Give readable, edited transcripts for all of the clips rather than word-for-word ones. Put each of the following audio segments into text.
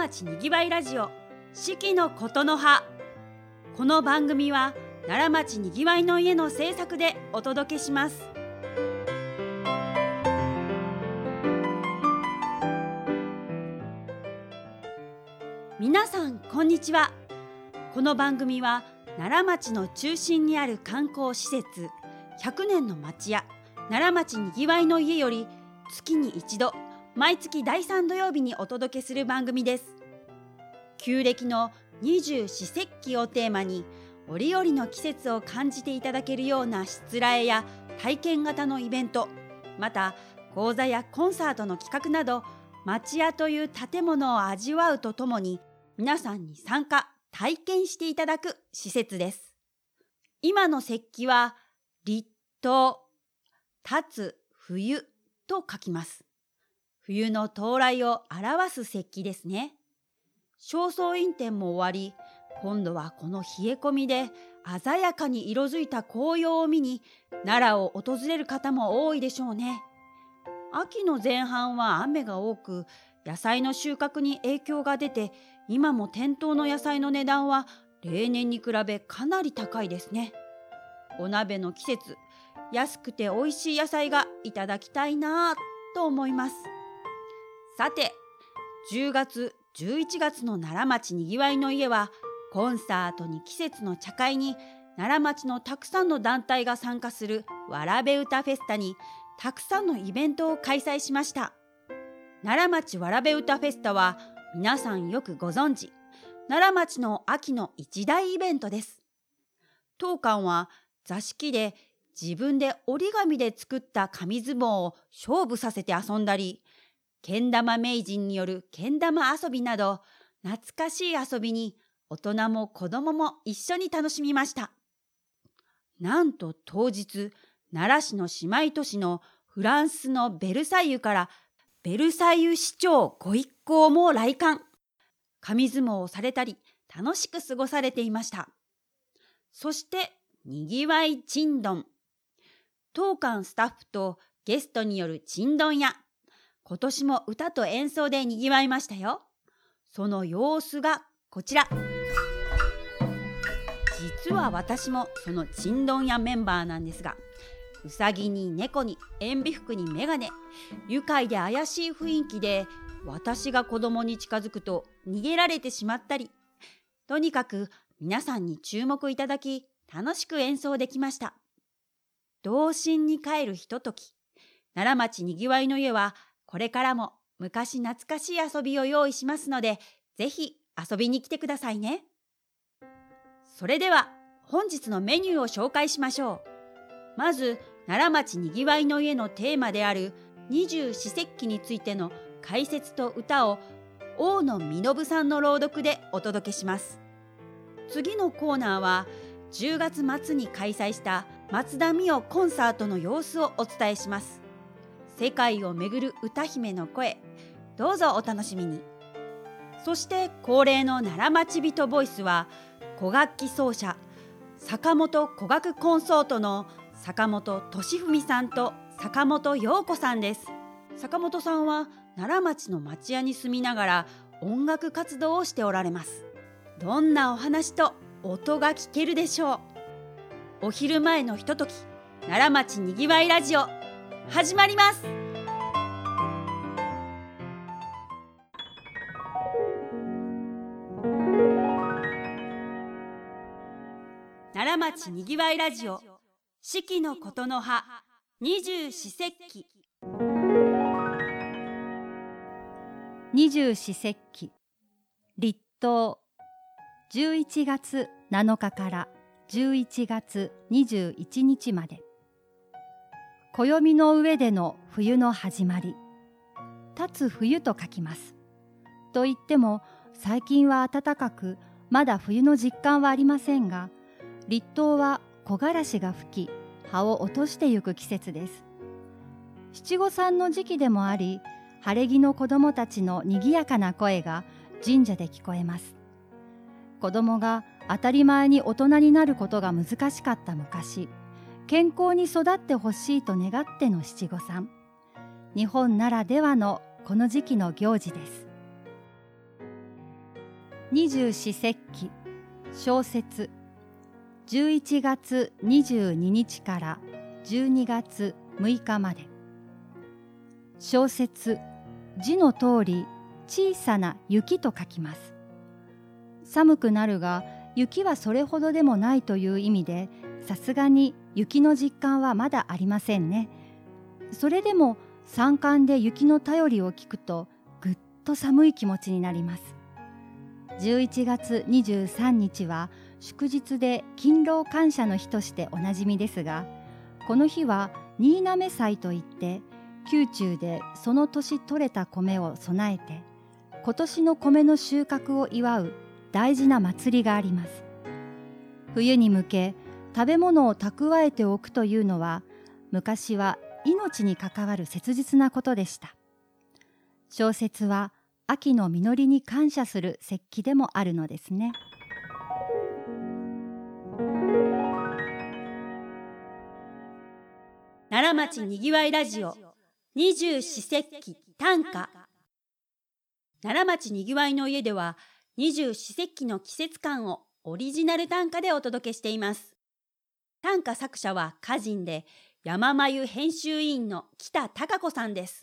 町にぎわいラジオ四季のことの葉。この番組は奈良町にぎわいの家の制作でお届けします。皆さんこんにちは。この番組は奈良町の中心にある観光施設100年の町屋奈良町にぎわいの家より月に一度毎月第3土曜日にお届けする番組です。旧暦の二十四節気をテーマに折々の季節を感じていただけるようなしつらえや体験型のイベント、また講座やコンサートの企画など、町屋という建物を味わうとともに皆さんに参加体験していただく施設です。今の節気は立冬、立つ、冬と書きます。冬の到来を表す節気ですね。正倉院展も終わり、今度はこの冷え込みで鮮やかに色づいた紅葉を見に奈良を訪れる方も多いでしょうね。秋の前半は雨が多く、野菜の収穫に影響が出て、今も店頭の野菜の値段は例年に比べかなり高いですね。お鍋の季節、安くて美味しい野菜がいただきたいなぁと思います。さて、10月、11月の奈良町にぎわいの家は、コンサートに季節の茶会に奈良町のたくさんの団体が参加するわらべ歌フェスタにたくさんのイベントを開催しました。奈良町わらべ歌フェスタは皆さんよくご存知、奈良町の秋の一大イベントです。当館は座敷で自分で折り紙で作った紙相撲を勝負させて遊んだり、けん玉名人によるけん玉遊びなど懐かしい遊びに大人も子供も一緒に楽しみました。なんと当日、奈良市の姉妹都市のフランスのベルサイユからベルサイユ市長ご一行も来館。紙相撲をされたり楽しく過ごされていました。そしてにぎわいちんどん。当館スタッフとゲストによるちんどん屋。今年も歌と演奏でにぎわいましたよ。その様子がこちら。実は私もそのちんどん屋メンバーなんですが、うさぎに猫に塩ビ服にメガネ、愉快で怪しい雰囲気で、私が子供に近づくと逃げられてしまったり、とにかく皆さんに注目いただき、楽しく演奏できました。童心に帰るひととき、奈良町にぎわいの家はこれからも昔懐かしい遊びを用意しますので、ぜひ遊びに来てくださいね。それでは本日のメニューを紹介しましょう。まず奈良町にぎわいの家のテーマである二十四節気についての解説と歌を大野実さんの朗読でお届けします。次のコーナーは10月末に開催した松田美代コンサートの様子をお伝えします。世界をめぐる歌姫の声、どうぞお楽しみに。そして恒例の奈良町人ボイスは古楽器奏者坂本古楽コンソートの坂本俊文さんと坂本陽子さんです。坂本さんは奈良町の町屋に住みながら音楽活動をしておられます。どんなお話と音が聞けるでしょう。お昼前のひととき、奈良町にぎわいラジオ始まります。奈良町にぎわいラジオ四季のことの葉二十四節気。 二十四節気、立冬、11月7日から11月21日まで。暦の上での冬の始まり、立つ冬と書きます。と言っても最近は暖かく、まだ冬の実感はありませんが、立冬は木枯らしが吹き、葉を落としてゆく季節です。七五三の時期でもあり、晴れ着の子供たちのにぎやかな声が神社で聞こえます。子供が当たり前に大人になることが難しかった昔、健康に育ってほしいと願っての七五三。日本ならではのこの時期の行事です。 二十四節気小節11月22日から12月6日まで。小節、字の通り小さな雪と書きます。寒くなるが雪はそれほどでもないという意味で、さすがに雪の実感はまだありませんね。それでも山間で雪の便りを聞くとぐっと寒い気持ちになります。11月23日は祝日で勤労感謝の日としておなじみですが、この日は新嘗祭といって宮中でその年採れた米を備えて今年の米の収穫を祝う大事な祭りがあります。冬に向け食べ物を蓄えておくというのは昔は命に関わる切実なことでした。小節は秋の実りに感謝する節気でもあるのですね。 奈良町にぎわいラジオ二十四節気短歌。奈良町にぎわいの家では二十四節気の季節感をオリジナル短歌でお届けしています。短歌作者は歌人で山眉編集委員の北孝子さんです。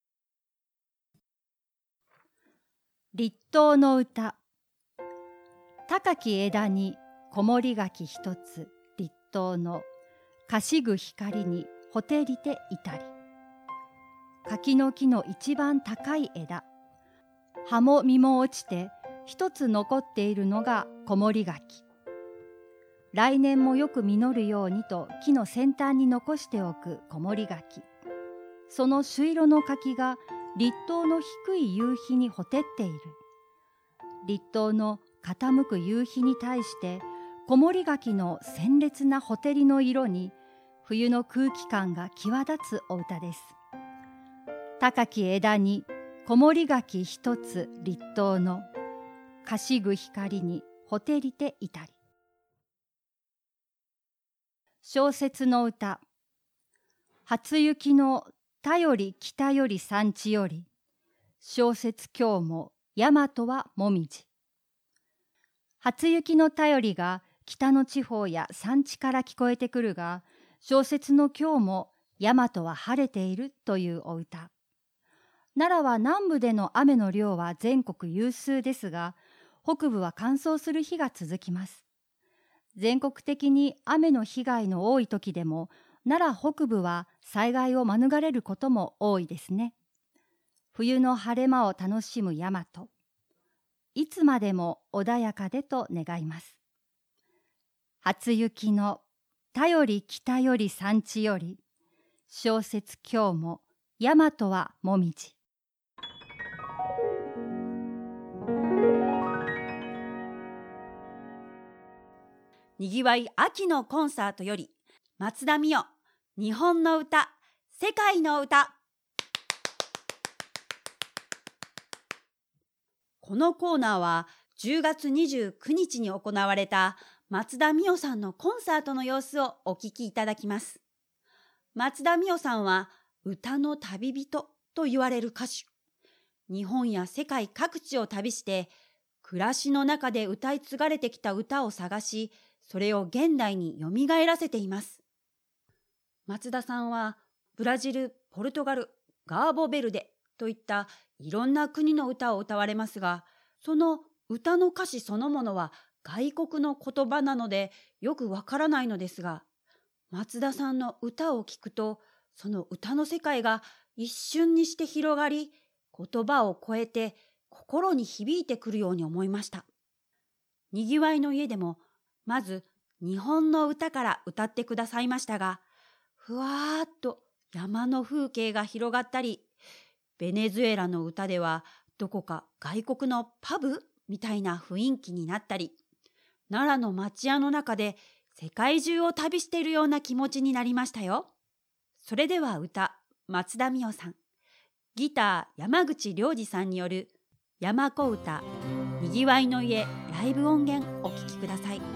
立冬の歌。高き枝に木漏り柿一つ立冬の、かしぐ光にほてりていたり。柿の木の一番高い枝、葉も実も落ちて一つ残っているのが木漏り柿。来年もよく実るようにと木の先端に残しておく木漏り柿。その朱色の柿が立冬の低い夕日にほてっている。立冬の傾く夕日に対して木漏り柿の鮮烈なほてりの色に冬の空気感が際立つお歌です。高き枝に木漏り柿一つ立冬の、かしぐ光にほてりていたり。小節の歌。初雪の便り北より山地より、小節今日も大和はもみじ。初雪の便りが北の地方や山地から聞こえてくるが、小節の今日も大和は晴れているというお歌。奈良は南部での雨の量は全国有数ですが、北部は乾燥する日が続きます。全国的に雨の被害の多い時でも、奈良北部は災害を免れることも多いですね。冬の晴れ間を楽しむ大和。いつまでも穏やかでと願います。初雪の便り北より山地より、小節今日も大和はもみじ。 にぎわい秋のコンサートより松田美代日本の歌世界の歌。このコーナーは10月29日に行われた松田美代さんのコンサートの様子をお聞きいただきます。松田美代さんは歌の旅人と言われる歌手。日本や世界各地を旅して暮らしの中で歌い継がれてきた歌を探し、それを現代によみがえらせています。松田さんはブラジル、ポルトガル、ガーボベルデといったいろんな国の歌を歌われますが、その歌の歌詞そのものは外国の言葉なのでよくわからないのですが、松田さんの歌を聞くと、その歌の世界が一瞬にして広がり、言葉を超えて心に響いてくるように思いました。にぎわいの家でもまず日本の歌から歌ってくださいましたが、ふわーっと山の風景が広がったり、ベネズエラの歌ではどこか外国のパブみたいな雰囲気になったり、奈良の町屋の中で世界中を旅しているような気持ちになりましたよ。それでは歌、松田美代さん、ギター山口良二さんによる山子歌にぎわいの家ライブ音源お聴きください。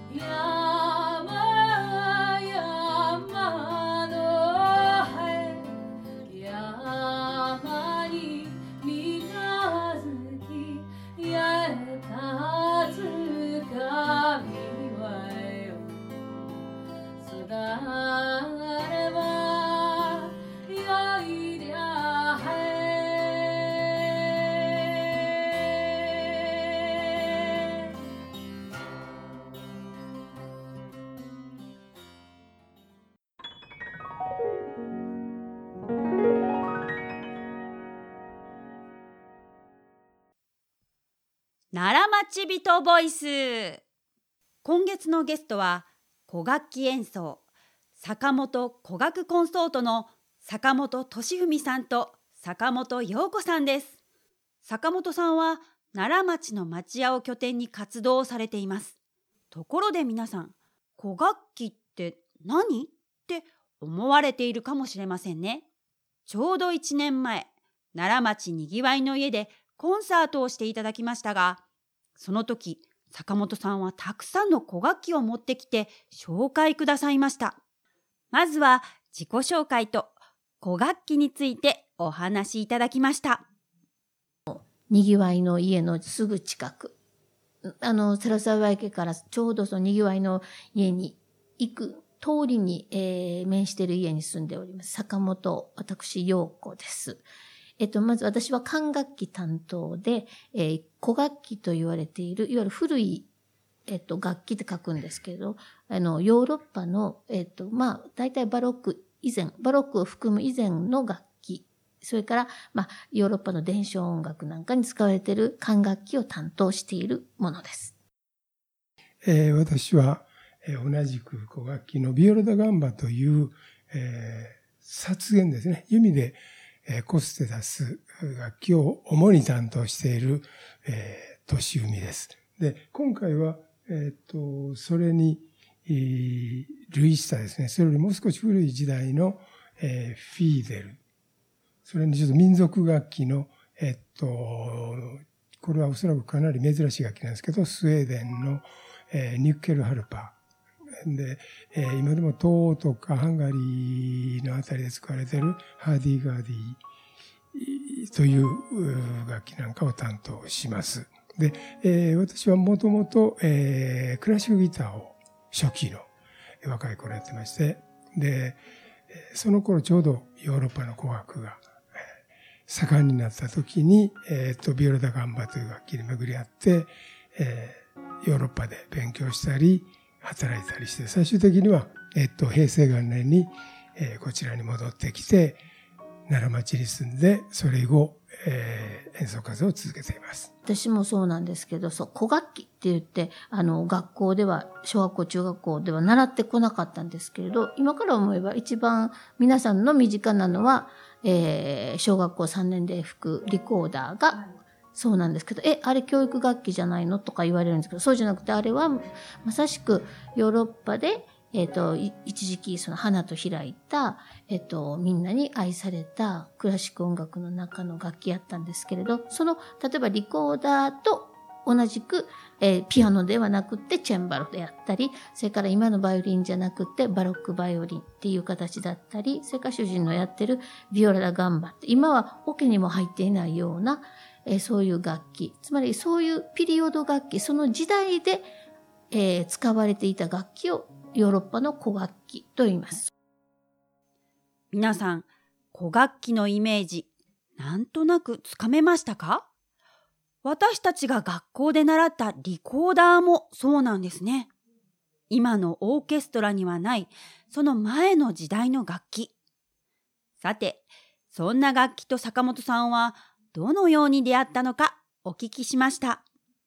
奈良町人ボイス。今月のゲストは古楽器演奏坂本古楽コンソートの坂本俊文さんと坂本陽子さんです。坂本さんは奈良町の町屋を拠点に活動をされています。ところで皆さん、古楽器って何って思われているかもしれませんね。ちょうど1年前、奈良町にぎわいの家でコンサートをしていただきましたが、その時坂本さんはたくさんの古楽器を持ってきて紹介くださいました。まずは自己紹介と古楽器についてお話しいただきました。 にぎわいの家のすぐ近く、猿沢池からちょうどそのにぎわいの家に行く通りに、面している家に住んでおります坂本私陽子です。まず私は管楽器担当で、古楽器と言われている、いわゆる古い、楽器って書くんですけど、ヨーロッパの、大体バロックを含む以前の楽器、それから、ヨーロッパの伝承音楽なんかに使われている管楽器を担当しているものです。 私は、同じく古楽器のビオラダガンバという、殺弦ですね。弓で、こすって出す楽器を主に担当している、俊文です。で、今回は、それに、類したですね、それよりもう少し古い時代の、フィーデル。それにちょっと民族楽器の、これはおそらくかなり珍しい楽器なんですけど、スウェーデンの、ニュッケルハルパー。で、今でも東欧とかハンガリーのあたりで使われているハーディーガーディという楽器なんかを担当します。で、私はもともとクラシックギターを初期の若い頃やってまして、で、その頃ちょうどヨーロッパの古楽が盛んになった時に、ビオラダガンバという楽器に巡り合って、ヨーロッパで勉強したり、働いたりして、最終的には、平成元年に、こちらに戻ってきて、奈良町に住んで、それ以後、演奏活動を続けています。 私もそうなんですけど、古楽器って言って、学校では、小学校、中学校では習ってこなかったんですけれど、今から思えば一番皆さんの身近なのは、小学校3年で吹くリコーダーが、そうなんですけど、あれ教育楽器じゃないのとか言われるんですけど、そうじゃなくて、あれはまさしくヨーロッパで、一時期その花と開いた、みんなに愛されたクラシック音楽の中の楽器やったんですけれど、例えばリコーダーと同じく、ピアノではなくてチェンバロであったり、それから今のバイオリンじゃなくてバロックバイオリンっていう形だったり、それから主人のやってるビオラダガンバって、今はオケにも入っていないような、そういう楽器、つまりそういうピリオド楽器、その時代で、使われていた楽器をヨーロッパの古楽器と言います。 皆さん、古楽器のイメージ、なんとなくつかめましたか？私たちが学校で習ったリコーダーもそうなんですね。今のオーケストラにはない、その前の時代の楽器。さて、そんな楽器と坂本さんはどのように出会ったのかお聞きしました。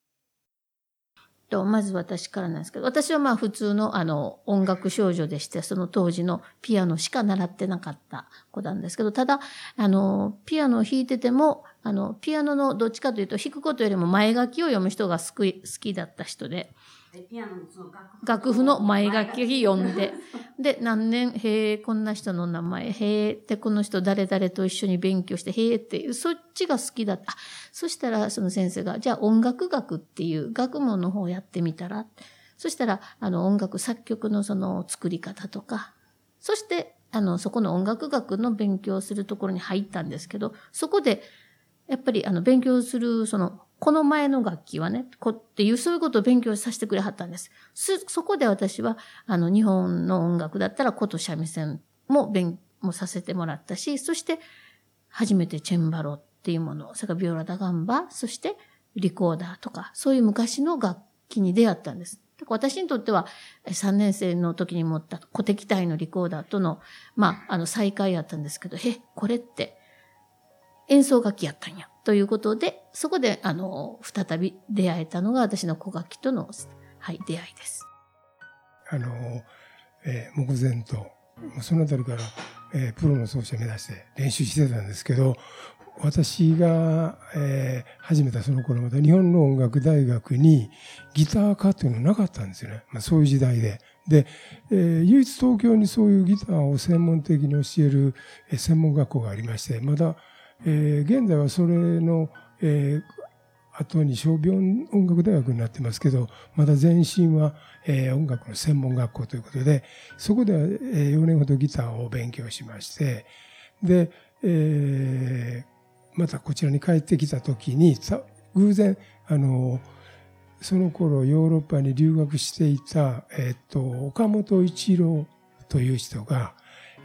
まず私からなんですけど、私は普通の音楽少女でして、その当時のピアノしか習ってなかった子なんですけど、ただ、ピアノを弾いてても、ピアノのどっちかというと弾くことよりも前書きを読む人が好きだった人で、 ピアノのその楽譜の前書きを読んで、で、何年、こんな人の名前、で、この人誰々と一緒に勉強して、っていう、そっちが好きだった。そしたら、その先生が、じゃあ音楽学っていう学問の方をやってみたら。 そしたら、音楽作曲のその作り方とか、そして、そこの音楽学の勉強するところに入ったんですけど、そこで、やっぱり勉強する、この前の楽器はね、っていう、そういうことを勉強させてくれはったんです。そこで私は、日本の音楽だったら、琴三味線もさせてもらったし、そして、初めてチェンバロっていうもの、それからビオラダガンバ、そしてリコーダーとか、そういう昔の楽器に出会ったんです。私にとっては、3年生の時に持った鼓笛隊のリコーダーとの、再会やったんですけど、これって、演奏楽器やったんや。ということで、そこで、再び出会えたのが私の古楽器との、出会いです。 目前と、そのあたりから、プロの奏者を目指して練習してたんですけど、私が、始めたその頃また日本の音楽大学にギター科っていうのはなかったんですよね。そういう時代で。で、唯一東京にそういうギターを専門的に教える専門学校がありまして、まだ現在はそれの、後に小病音楽大学になってますけど、まだ前身は、音楽の専門学校ということで、そこでは、4年ほどギターを勉強しまして、で、またこちらに帰ってきた時に、偶然、その頃ヨーロッパに留学していた、岡本一郎という人が、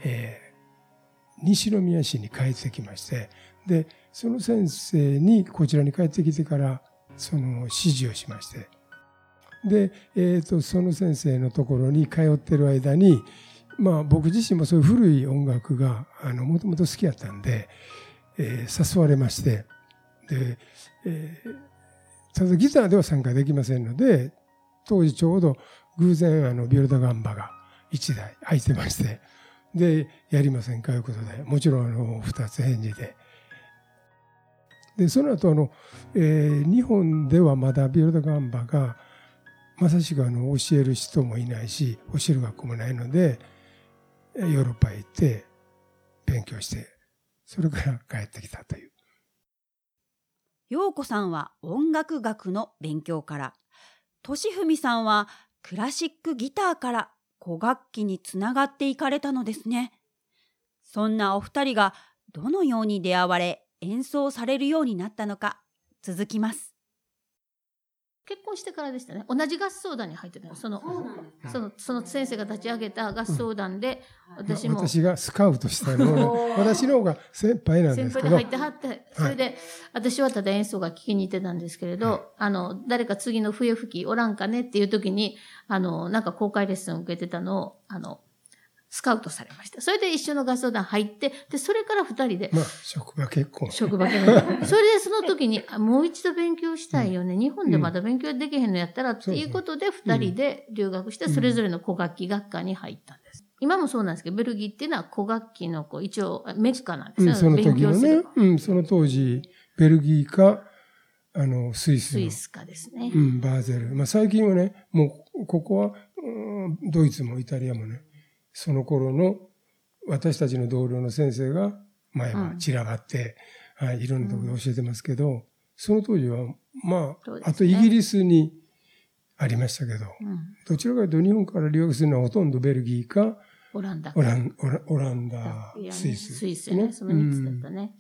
西宮市に帰ってきまして、で、その先生にこちらに帰ってきてから、指示をしまして、で、その先生のところに通ってる間に、僕自身もそういう古い音楽が、もともと好きやったんで、誘われまして、で、ただギターでは参加できませんので、当時ちょうど偶然ビオラダガンバが1台空いてまして、で、やりませんかということで、もちろん2つ返事で。で、その後日本ではまだビオラダガンバが、まさしく教える人もいないし、教える学校もないので、ヨーロッパへ行って勉強して、それから帰ってきたという。 陽子さんは音楽学の勉強から、俊文さんはクラシックギターから古楽器につながっていかれたのですね。そんなお二人がどのように出会われ演奏されるようになったのか、続きます。 結婚してからでしたね。同じ合奏団に入ってたの。その先生が立ち上げた合奏団で、 私がスカウトしたのを、私の方が先輩なんですけど。 先輩で入ってはって、それで、私はただ演奏が聞きに行ってたんですけれど、誰か次の笛吹きおらんかねっていう時に、なんか公開レッスンを受けてたのを、スカウトされました。それで一緒の合奏団入って、で、それから二人で。 職場結婚。 職場結婚。それでその時に、もう一度勉強したいよね。日本でまだ勉強できへんのやったら、っていうことで二人で留学して、それぞれの古楽器学科に入ったんです。今もそうなんですけど、ベルギーっていうのは古楽器の一応メッカなんですよ。 その時のね、その当時、ベルギーか、スイスかですね。 バーゼル。最近はね、もう、ここは、ドイツもイタリアもね、その頃の私たちの同僚の先生が前は散らばって、いろんなところで教えてますけど、その当時は、あとイギリスにありましたけど、どちらかというと日本から留学するのはほとんどベルギーか、 オランダ、 スイス。 スイスね。その3つだったね。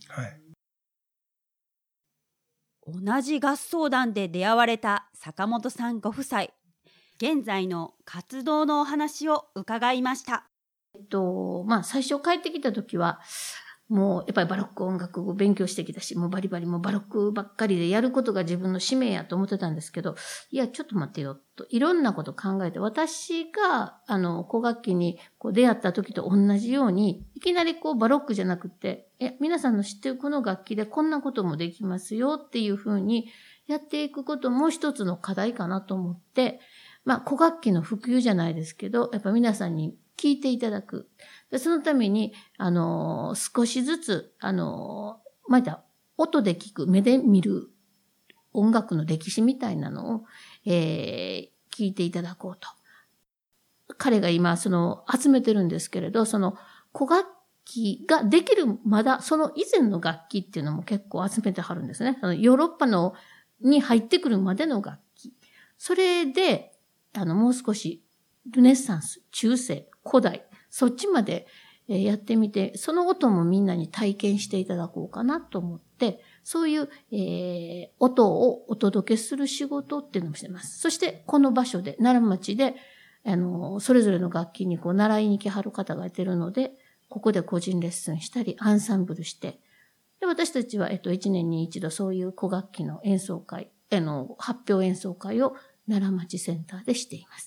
同じ合奏団で出会われた坂本さんご夫妻。現在の活動のお話を伺いました。 最初帰ってきた時は、もうやっぱりバロック音楽を勉強してきたし、もうバリバリもうバロックばっかりでやることが自分の使命やと思ってたんですけど、いや、ちょっと待ってよと、いろんなこと考えて、私が、古楽器に出会った時と同じように、いきなりバロックじゃなくて、皆さんの知ってるこの楽器でこんなこともできますよっていうふうにやっていくことも一つの課題かなと思って、古楽器の普及じゃないですけど、やっぱ皆さんに聞いていただく。でそのために、少しずつ、また、音で聞く、目で見る音楽の歴史みたいなのを、聞いていただこうと。彼が今、集めてるんですけれど、古楽器ができる、まだ、その以前の楽器っていうのも結構集めてはるんですね。ヨーロッパに入ってくるまでの楽器。それで、 もう少しルネッサンス、中世、古代、そっちまでやってみて、その音もみんなに体験していただこうかなと思って、そういう、音をお届けする仕事っていうのもしてます。そして、この場所で、奈良町で、それぞれの楽器に習いに来はる方がいてるので、ここで個人レッスンしたり、アンサンブルして、で、私たちは、1年に一度そういう古楽器の演奏会、発表演奏会を奈良町センターでしています。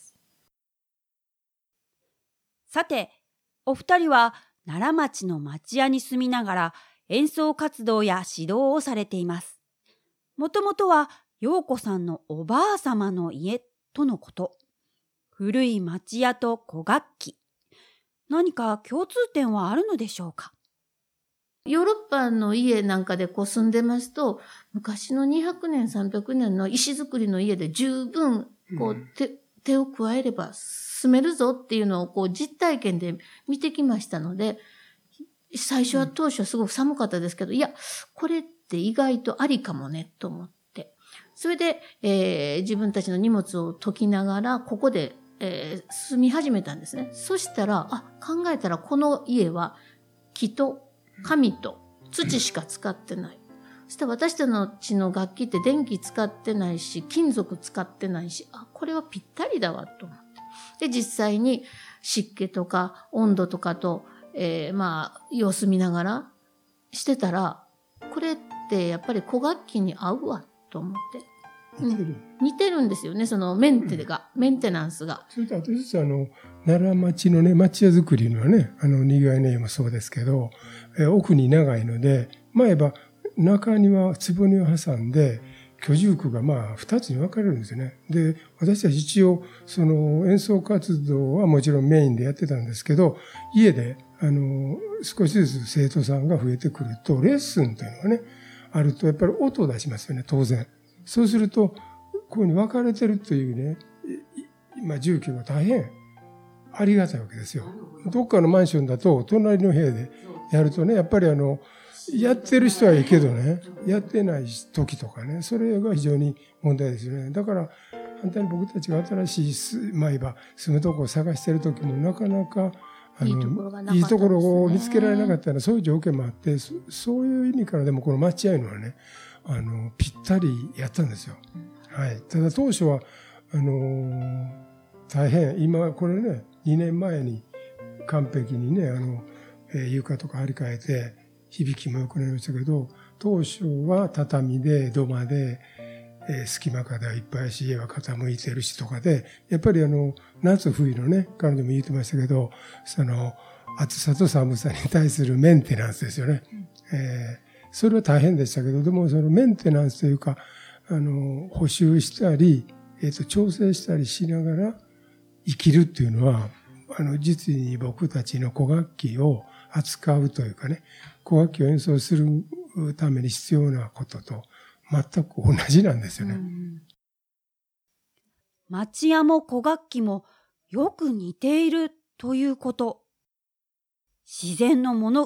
さて、お二人は奈良町の町屋に住みながら演奏活動や指導をされています。もともとは陽子さんのおばあ様の家とのこと。古い町屋と古楽器。何か共通点はあるのでしょうか？ ヨーロッパの家なんかで住んでますと、昔の200年、300年の石造りの家で十分手を加えれば住めるぞっていうのを実体験で見てきましたので、最初は当初はすごく寒かったですけど、いや、これって意外とありかもねと思って。それで、自分たちの荷物を解きながら、ここで、住み始めたんですね。そしたら、考えたらこの家は木と紙と土しか使ってない。そして私たちの楽器って電気使ってないし、金属使ってないし、これはぴったりだわと思って。で、実際に湿気とか温度とかと、様子見ながらしてたら、これってやっぱり古楽器に合うわと思って。似てるんですよね、そのメンテナンスが。 それと私たち奈良町のね、町屋作りのね、にぎわいの家もそうですけど、奥に長いので、前は中庭、坪庭を挟んで、居住区が2つに分かれるんですよね。で、私たち一応、演奏活動はもちろんメインでやってたんですけど、家で、少しずつ生徒さんが増えてくると、レッスンというのがね、あると、やっぱり音を出しますよね、当然。そうすると、こういうふうに分かれてるというね、住居が大変ありがたいわけですよ。どっかのマンションだと、隣の部屋でやるとね、やっぱりやってる人はいいけどね、やってない時とかね、それが非常に問題ですよね。だから、反対に僕たちが新しい住むところを探してる時も、なかなか、いいところを見つけられなかったら、そういう条件もあって、そういう意味からでもこの町屋いうのはね、ぴったりやったんですよ。はい。ただ当初は、大変、今これね、2年前に完璧にね、床とか張り替えて、響きも良くなりましたけど、当初は畳で、土間で、隙間風はいっぱいし、家は傾いてるしとかで、やっぱり夏冬のね、彼女も言ってましたけど、暑さと寒さに対するメンテナンスですよね。それは大変でしたけど、でもそのメンテナンスというか、補修したり、調整したりしながら生きるっていうのは、実に僕たちの古楽器を扱うというかね、古楽器を演奏するために必要なことと全く同じなんですよね。 町屋も古楽器もよく似ているということ。自然のも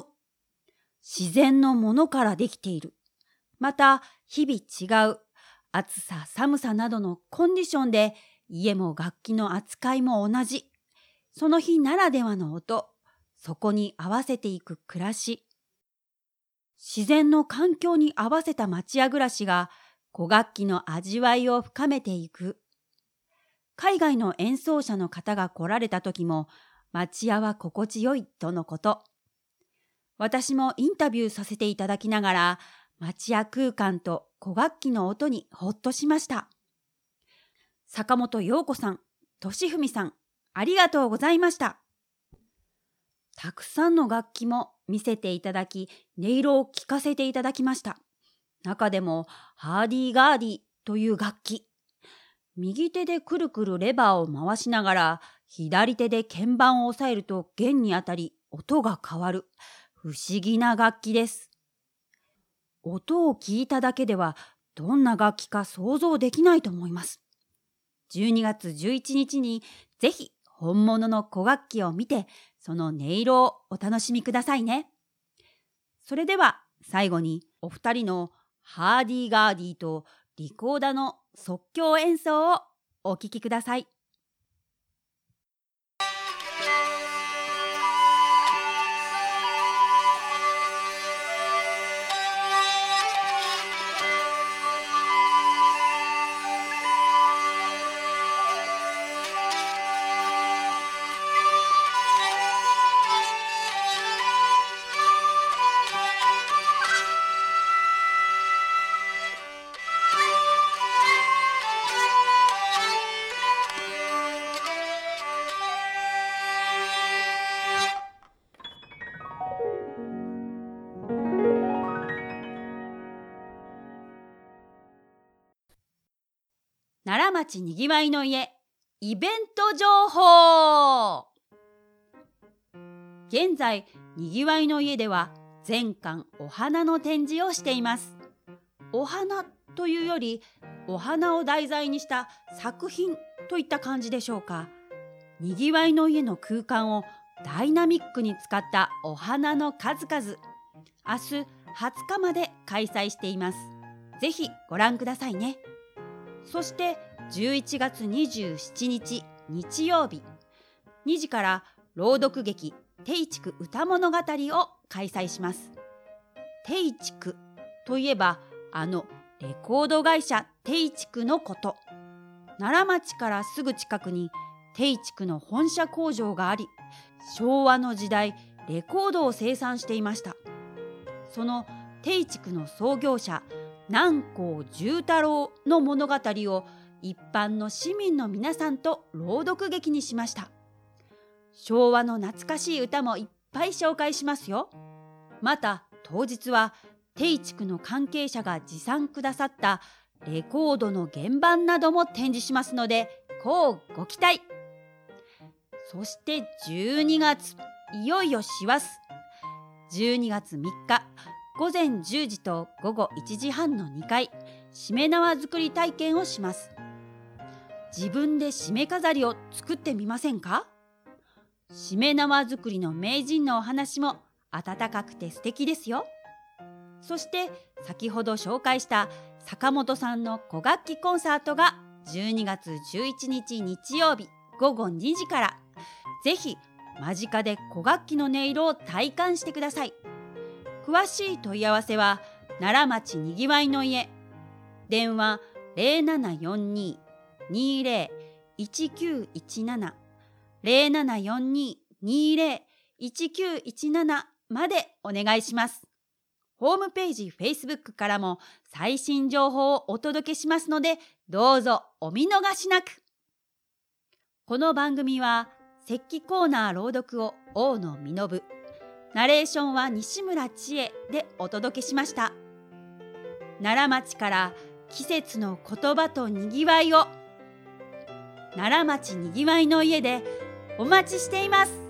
のからできている。また、日々違う暑さ、寒さなどのコンディションで家も楽器の扱いも同じ。その日ならではの音、そこに合わせていく暮らし。自然の環境に合わせた町屋暮らしが古楽器の味わいを深めていく。海外の演奏者の方が来られた時も町屋は心地よいとのこと。私もインタビューさせていただきながら町屋空間と古楽器の音にほっとしました。坂本陽子さん、俊文さん、ありがとうございました。たくさんの楽器も見せていただき、音色を聞かせていただきました。中でもハーディーガーディという楽器。右手でくるくるレバーを回しながら、左手で鍵盤を押さえると弦に当たり音が変わる不思議な楽器です。音を聞いただけではどんな楽器か想像できないと思います。12月11日にぜひ本物の古楽器を見て、その音色をお楽しみくださいね。それでは最後にお二人のハーディーガーディとリコーダの即興演奏をお聴きください。 町にぎわいの家イベント情報。現在にぎわいの家では全館お花の展示をしています。お花というよりお花を題材にした作品といった感じでしょうか。にぎわいの家の空間をダイナミックに使ったお花の数々、明日20日まで開催しています。ぜひご覧くださいね。そして11月27日日曜日2時から朗読劇定畜歌物語を開催します。定畜といえばレコード会社定畜のこと。奈良町からすぐ近くに定畜の本社工場があり、昭和の時代レコードを生産していました。その定畜の創業者南光重太郎の物語を一般の市民の皆さんと朗読劇にしました。昭和の懐かしい歌もいっぱい紹介しますよ。また当日は定畜の関係者が持参くださったレコードの原版なども展示しますので、こうご期待。そして12月、いよいよ師走。12月3日午前10時と午後1時半の2回、しめ縄作り体験をします。自分でしめ飾りを作ってみませんか？しめ縄作りの名人のお話も温かくて素敵ですよ。そして先ほど紹介した坂本さんの古楽器コンサートが12月11日日曜日午後2時から、ぜひ間近で古楽器の音色を体感してください。詳しい問い合わせは奈良町にぎわいの家、電話 0742-20-1917 0742-20-1917 までお願いします。ホームページ Facebook からも最新情報をお届けしますので、どうぞお見逃しなく。この番組は石器コーナー朗読を大野実、ナレーションは西村千恵でお届けしました。奈良町から季節の言葉とにぎわいを、奈良町にぎわいの家でお待ちしています。